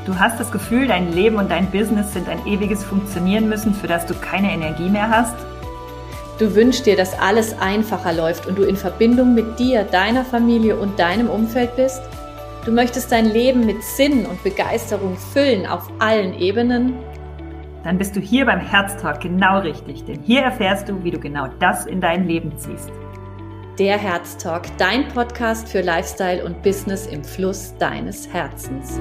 Du hast das Gefühl, dein Leben und dein Business sind ein ewiges Funktionieren müssen, für das du keine Energie mehr hast? Du wünschst dir, dass alles einfacher läuft und du in Verbindung mit dir, deiner Familie und deinem Umfeld bist? Du möchtest dein Leben mit Sinn und Begeisterung füllen auf allen Ebenen? Dann bist du hier beim Herztalk genau richtig, denn hier erfährst du, wie du genau das in dein Leben ziehst. Der Herztalk, dein Podcast für Lifestyle und Business im Fluss deines Herzens.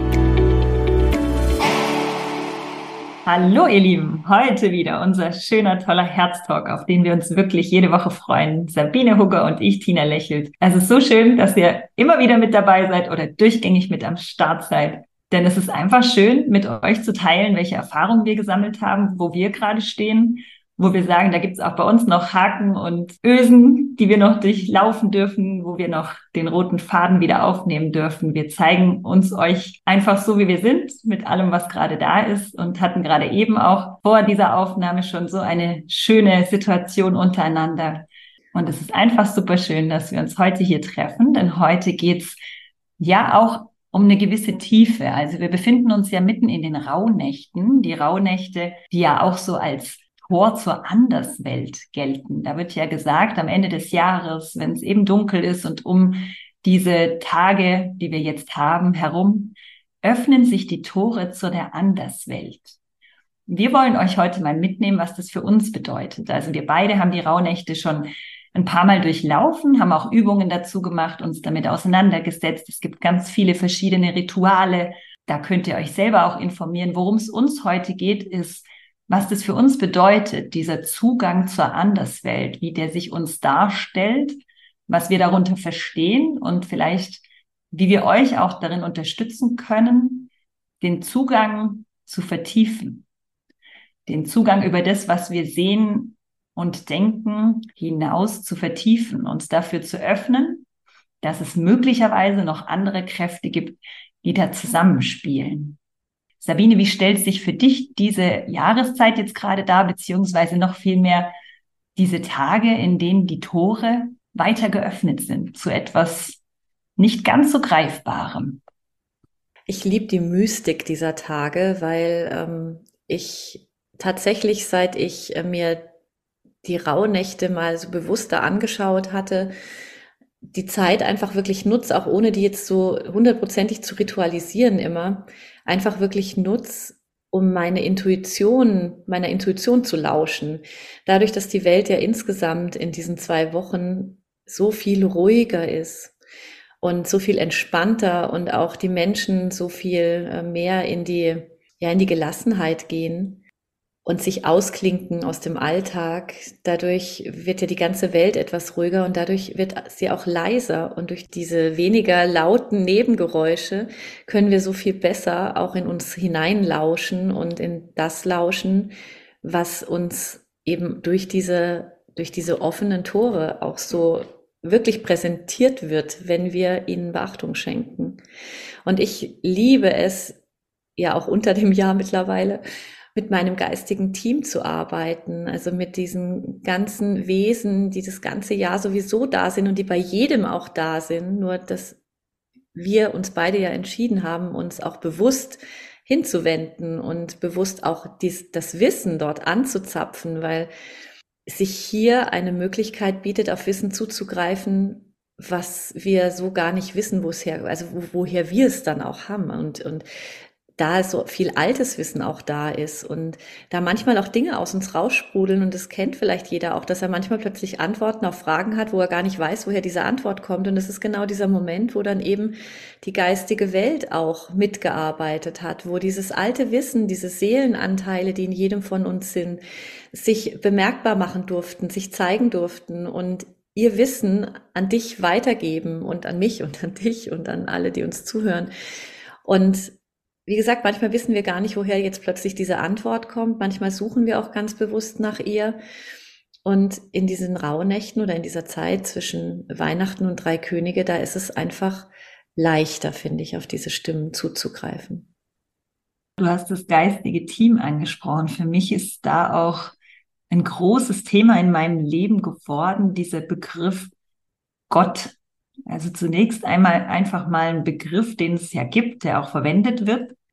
Hallo ihr Lieben, heute wieder unser schöner, toller Herztalk, auf den wir uns wirklich jede Woche freuen. Sabine Hugger und ich, Tina Lächelt. Es ist so schön, dass ihr immer wieder mit dabei seid oder durchgängig mit am Start seid. Denn es ist einfach schön, mit euch zu teilen, welche Erfahrungen wir gesammelt haben, wo wir gerade stehen, wo wir sagen, da gibt es auch bei uns noch Haken und Ösen, die wir noch durchlaufen dürfen, wo wir noch den roten Faden wieder aufnehmen dürfen. Wir zeigen uns euch einfach so, wie wir sind, mit allem, was gerade da ist, und hatten gerade eben auch vor dieser Aufnahme schon so eine schöne Situation untereinander. Und es ist einfach super schön, dass wir uns heute hier treffen, denn heute geht's ja auch um eine gewisse Tiefe. Also wir befinden uns ja mitten in den Rauhnächten. Die Rauhnächte, die ja auch so als Tor zur Anderswelt gelten. Da wird ja gesagt, am Ende des Jahres, wenn es eben dunkel ist und um diese Tage, die wir jetzt haben, herum, öffnen sich die Tore zu der Anderswelt. Wir wollen euch heute mal mitnehmen, was das für uns bedeutet. Also wir beide haben die Rauhnächte schon ein paar Mal durchlaufen, haben auch Übungen dazu gemacht, uns damit auseinandergesetzt. Es gibt ganz viele verschiedene Rituale. Da könnt ihr euch selber auch informieren. Worum es uns heute geht, ist, was das für uns bedeutet, dieser Zugang zur Anderswelt, wie der sich uns darstellt, was wir darunter verstehen und vielleicht, wie wir euch auch darin unterstützen können, den Zugang zu vertiefen, den Zugang über das, was wir sehen und denken, hinaus zu vertiefen, uns dafür zu öffnen, dass es möglicherweise noch andere Kräfte gibt, die da zusammenspielen. Sabine, wie stellt sich für dich diese Jahreszeit jetzt gerade dar, beziehungsweise noch viel mehr diese Tage, in denen die Tore weiter geöffnet sind zu etwas nicht ganz so Greifbarem? Ich liebe die Mystik dieser Tage, weil ich tatsächlich, seit ich mir die Rauhnächte mal so bewusster angeschaut hatte, die Zeit einfach wirklich nutze, auch ohne die jetzt so hundertprozentig zu ritualisieren immer, einfach wirklich nutze, um meiner Intuition zu lauschen. Dadurch, dass die Welt ja insgesamt in diesen 2 Wochen so viel ruhiger ist und so viel entspannter und auch die Menschen so viel mehr in die Gelassenheit gehen und sich ausklinken aus dem Alltag. Dadurch wird ja die ganze Welt etwas ruhiger und dadurch wird sie auch leiser. Und durch diese weniger lauten Nebengeräusche können wir so viel besser auch in uns hineinlauschen und in das lauschen, was uns eben durch diese offenen Tore auch so wirklich präsentiert wird, wenn wir ihnen Beachtung schenken. Und ich liebe es, ja auch unter dem Jahr mittlerweile, mit meinem geistigen Team zu arbeiten, also mit diesen ganzen Wesen, die das ganze Jahr sowieso da sind und die bei jedem auch da sind, nur dass wir uns beide ja entschieden haben, uns auch bewusst hinzuwenden und bewusst auch das Wissen dort anzuzapfen, weil sich hier eine Möglichkeit bietet, auf Wissen zuzugreifen, was wir so gar nicht wissen, woher wir es dann auch haben und da so viel altes Wissen auch da ist und da manchmal auch Dinge aus uns raussprudeln und das kennt vielleicht jeder auch, dass er manchmal plötzlich Antworten auf Fragen hat, wo er gar nicht weiß, woher diese Antwort kommt, und das ist genau dieser Moment, wo dann eben die geistige Welt auch mitgearbeitet hat, wo dieses alte Wissen, diese Seelenanteile, die in jedem von uns sind, sich bemerkbar machen durften, sich zeigen durften und ihr Wissen an dich weitergeben und an mich und an dich und an alle, die uns zuhören. Und wie gesagt, manchmal wissen wir gar nicht, woher jetzt plötzlich diese Antwort kommt. Manchmal suchen wir auch ganz bewusst nach ihr. Und in diesen Rauhnächten oder in dieser Zeit zwischen Weihnachten und Drei Könige, da ist es einfach leichter, finde ich, auf diese Stimmen zuzugreifen. Du hast das geistige Team angesprochen. Für mich ist da auch ein großes Thema in meinem Leben geworden, dieser Begriff Gott. Also zunächst einmal einfach mal ein Begriff, den es ja gibt, der auch verwendet wird.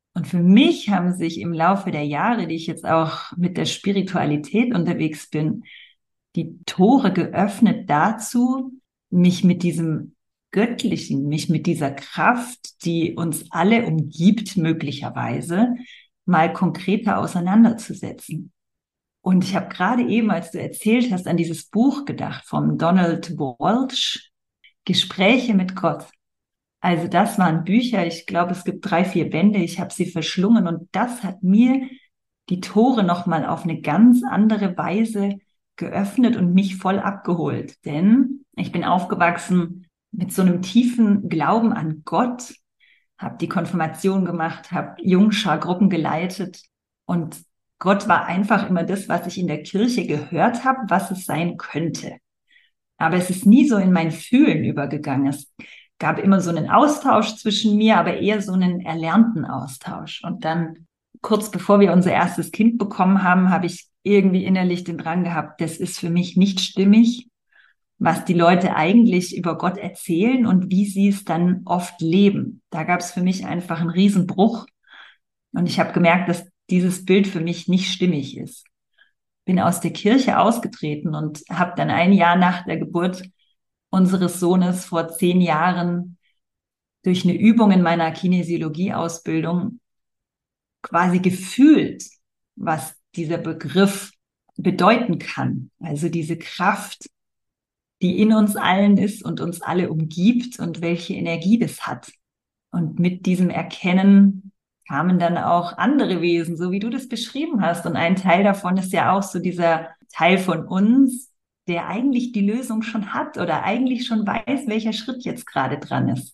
Und für mich haben sich im Laufe der Jahre, die ich jetzt auch mit der Spiritualität unterwegs bin, die Tore geöffnet dazu, mich mit diesem Göttlichen, mich mit dieser Kraft, die uns alle umgibt, möglicherweise mal konkreter auseinanderzusetzen. Und ich habe gerade eben, als du erzählt hast, an dieses Buch gedacht vom Donald Walsh, Gespräche mit Gott. Also das waren Bücher, ich glaube, es gibt 3, 4 Bände, ich habe sie verschlungen und das hat mir die Tore nochmal auf eine ganz andere Weise geöffnet und mich voll abgeholt. Denn ich bin aufgewachsen mit so einem tiefen Glauben an Gott, habe die Konfirmation gemacht, habe Jungschargruppen geleitet und Gott war einfach immer das, was ich in der Kirche gehört habe, was es sein könnte. Aber es ist nie so in mein Fühlen übergegangen. Es gab immer so einen Austausch zwischen mir, aber eher so einen erlernten Austausch. Und dann, kurz bevor wir unser erstes Kind bekommen haben, habe ich irgendwie innerlich den Drang gehabt, das ist für mich nicht stimmig, was die Leute eigentlich über Gott erzählen und wie sie es dann oft leben. Da gab es für mich einfach einen Riesenbruch. Und ich habe gemerkt, dass dieses Bild für mich nicht stimmig ist. Bin aus der Kirche ausgetreten und habe dann ein Jahr nach der Geburt unseres Sohnes vor 10 Jahren durch eine Übung in meiner Kinesiologie-Ausbildung quasi gefühlt, was dieser Begriff bedeuten kann. Also diese Kraft, die in uns allen ist und uns alle umgibt und welche Energie das hat. Und mit diesem Erkennen kamen dann auch andere Wesen, so wie du das beschrieben hast. Und ein Teil davon ist ja auch so dieser Teil von uns, der eigentlich die Lösung schon hat oder eigentlich schon weiß, welcher Schritt jetzt gerade dran ist.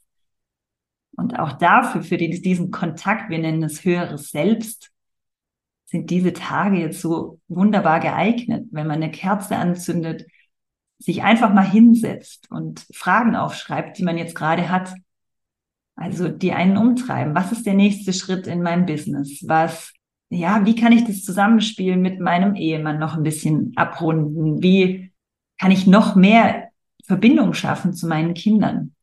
Und auch dafür, für diesen Kontakt, wir nennen es höheres Selbst, sind diese Tage jetzt so wunderbar geeignet, wenn man eine Kerze anzündet, sich einfach mal hinsetzt und Fragen aufschreibt, die man jetzt gerade hat. Also die einen umtreiben. Was ist der nächste Schritt in meinem Business? Wie kann ich das Zusammenspiel mit meinem Ehemann noch ein bisschen abrunden? Wie kann ich noch mehr Verbindung schaffen zu meinen Kindern?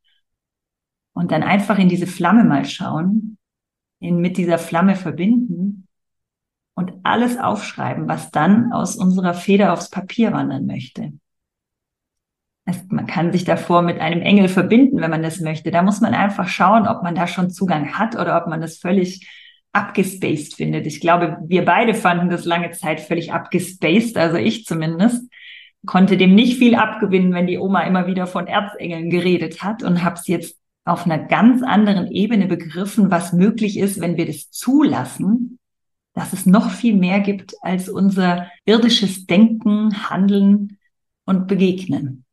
Und dann einfach in diese Flamme mal schauen, mit dieser Flamme verbinden und alles aufschreiben, was dann aus unserer Feder aufs Papier wandern möchte. Man kann sich davor mit einem Engel verbinden, wenn man das möchte. Da muss man einfach schauen, ob man da schon Zugang hat oder ob man das völlig abgespaced findet. Ich glaube, wir beide fanden das lange Zeit völlig abgespaced, also ich zumindest. Konnte dem nicht viel abgewinnen, wenn die Oma immer wieder von Erzengeln geredet hat und habe es jetzt auf einer ganz anderen Ebene begriffen, was möglich ist, wenn wir das zulassen, dass es noch viel mehr gibt als unser irdisches Denken, Handeln und Begegnen.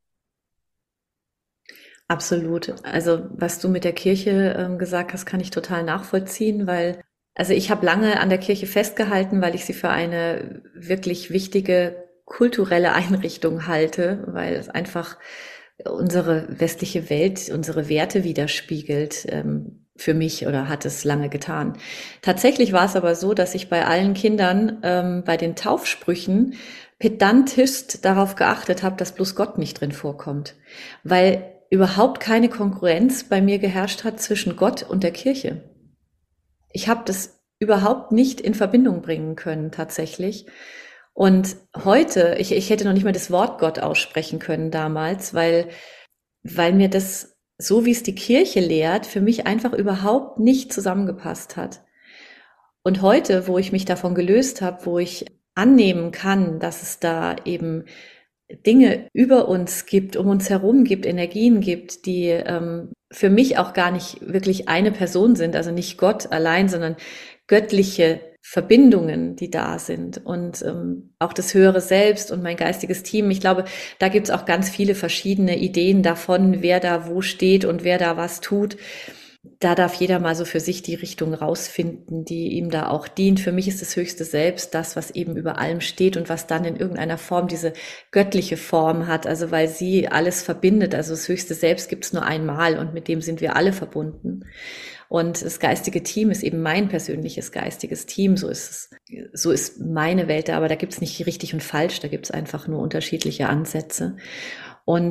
Absolut. Also was du mit der Kirche gesagt hast, kann ich total nachvollziehen, weil also ich habe lange an der Kirche festgehalten, weil ich sie für eine wirklich wichtige kulturelle Einrichtung halte, weil es einfach unsere westliche Welt, unsere Werte widerspiegelt, für mich oder hat es lange getan. Tatsächlich war es aber so, dass ich bei allen Kindern bei den Taufsprüchen pedantisch darauf geachtet habe, dass bloß Gott nicht drin vorkommt, weil überhaupt keine Konkurrenz bei mir geherrscht hat zwischen Gott und der Kirche. Ich habe das überhaupt nicht in Verbindung bringen können tatsächlich. Und heute, ich hätte noch nicht mal das Wort Gott aussprechen können damals, weil mir das, so wie es die Kirche lehrt, für mich einfach überhaupt nicht zusammengepasst hat. Und heute, wo ich mich davon gelöst habe, wo ich annehmen kann, dass es da eben Dinge über uns gibt, um uns herum gibt, Energien gibt, die für mich auch gar nicht wirklich eine Person sind, also nicht Gott allein, sondern göttliche Verbindungen, die da sind und auch das höhere Selbst und mein geistiges Team. Ich glaube, da gibt's auch ganz viele verschiedene Ideen davon, wer da wo steht und wer da was tut. Da darf jeder mal so für sich die Richtung rausfinden, die ihm da auch dient. Für mich ist das höchste Selbst das, was eben über allem steht und was dann in irgendeiner Form diese göttliche Form hat, also weil sie alles verbindet. Also das höchste Selbst gibt es nur einmal und mit dem sind wir alle verbunden. Und das geistige Team ist eben mein persönliches geistiges Team. So ist es, so ist meine Welt da, aber da gibt es nicht richtig und falsch, da gibt es einfach nur unterschiedliche Ansätze. Und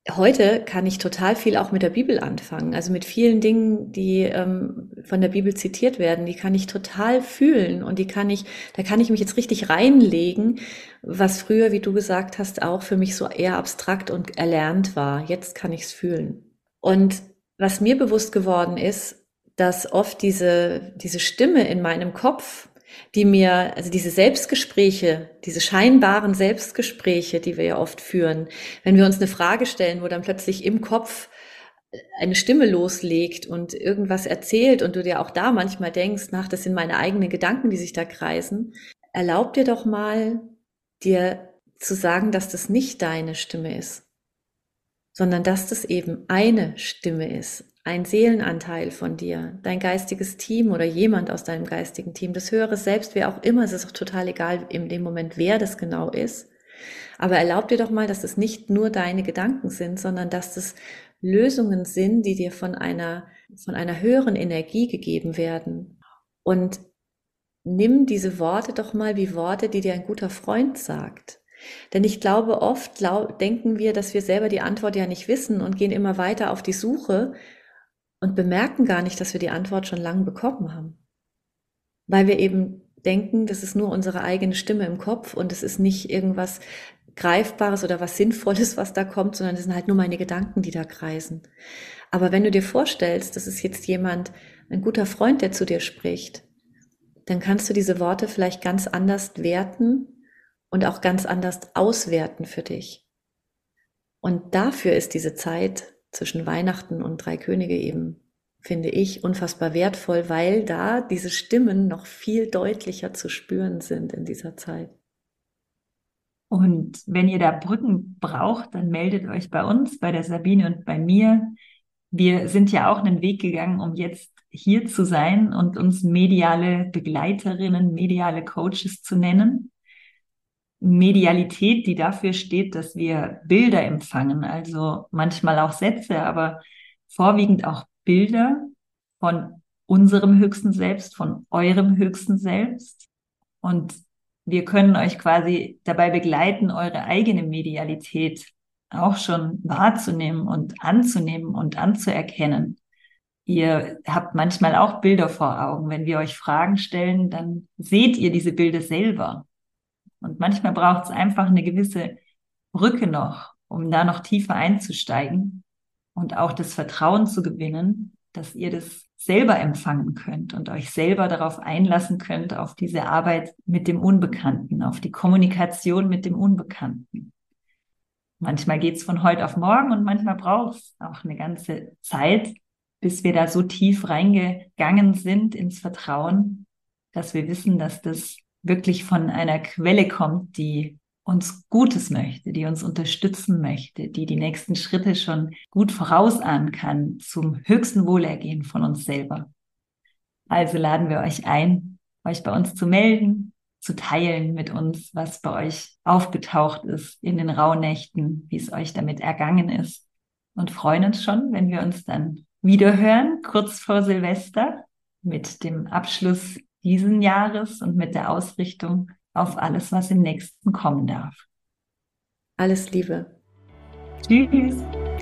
heute kann ich total viel auch mit der Bibel anfangen. Also mit vielen Dingen, die von der Bibel zitiert werden, die kann ich total fühlen und da kann ich mich jetzt richtig reinlegen, was früher, wie du gesagt hast, auch für mich so eher abstrakt und erlernt war. Jetzt kann ich es fühlen. Und was mir bewusst geworden ist, dass oft diese Stimme in meinem Kopf, also diese Selbstgespräche, diese scheinbaren Selbstgespräche, die wir ja oft führen, wenn wir uns eine Frage stellen, wo dann plötzlich im Kopf eine Stimme loslegt und irgendwas erzählt und du dir auch da manchmal denkst, ach, das sind meine eigenen Gedanken, die sich da kreisen, erlaub dir doch mal, dir zu sagen, dass das nicht deine Stimme ist, sondern dass das eben eine Stimme ist, ein Seelenanteil von dir, dein geistiges Team oder jemand aus deinem geistigen Team, das höhere Selbst, wer auch immer, es ist auch total egal in dem Moment, wer das genau ist. Aber erlaub dir doch mal, dass es nicht nur deine Gedanken sind, sondern dass es Lösungen sind, die dir von einer höheren Energie gegeben werden. Und nimm diese Worte doch mal wie Worte, die dir ein guter Freund sagt. Denn ich glaube, oft denken wir, dass wir selber die Antwort ja nicht wissen und gehen immer weiter auf die Suche und bemerken gar nicht, dass wir die Antwort schon lange bekommen haben. Weil wir eben denken, das ist nur unsere eigene Stimme im Kopf und es ist nicht irgendwas Greifbares oder was Sinnvolles, was da kommt, sondern es sind halt nur meine Gedanken, die da kreisen. Aber wenn du dir vorstellst, das ist jetzt jemand, ein guter Freund, der zu dir spricht, dann kannst du diese Worte vielleicht ganz anders werten und auch ganz anders auswerten für dich. Und dafür ist diese Zeit zwischen Weihnachten und Drei Könige eben, finde ich, unfassbar wertvoll, weil da diese Stimmen noch viel deutlicher zu spüren sind in dieser Zeit. Und wenn ihr da Brücken braucht, dann meldet euch bei uns, bei der Sabine und bei mir. Wir sind ja auch einen Weg gegangen, um jetzt hier zu sein und uns mediale Begleiterinnen, mediale Coaches zu nennen. Medialität, die dafür steht, dass wir Bilder empfangen, also manchmal auch Sätze, aber vorwiegend auch Bilder von unserem höchsten Selbst, von eurem höchsten Selbst. Und wir können euch quasi dabei begleiten, eure eigene Medialität auch schon wahrzunehmen und anzuerkennen. Ihr habt manchmal auch Bilder vor Augen. Wenn wir euch Fragen stellen, dann seht ihr diese Bilder selber. Und manchmal braucht es einfach eine gewisse Brücke noch, um da noch tiefer einzusteigen und auch das Vertrauen zu gewinnen, dass ihr das selber empfangen könnt und euch selber darauf einlassen könnt, auf diese Arbeit mit dem Unbekannten, auf die Kommunikation mit dem Unbekannten. Manchmal geht es von heute auf morgen und manchmal braucht es auch eine ganze Zeit, bis wir da so tief reingegangen sind ins Vertrauen, dass wir wissen, dass das wirklich von einer Quelle kommt, die uns Gutes möchte, die uns unterstützen möchte, die die nächsten Schritte schon gut vorausahnen kann zum höchsten Wohlergehen von uns selber. Also laden wir euch ein, euch bei uns zu melden, zu teilen mit uns, was bei euch aufgetaucht ist in den Rauhnächten, wie es euch damit ergangen ist und freuen uns schon, wenn wir uns dann wiederhören, kurz vor Silvester, mit dem Abschluss diesen Jahres und mit der Ausrichtung auf alles, was im nächsten kommen darf. Alles Liebe. Tschüss.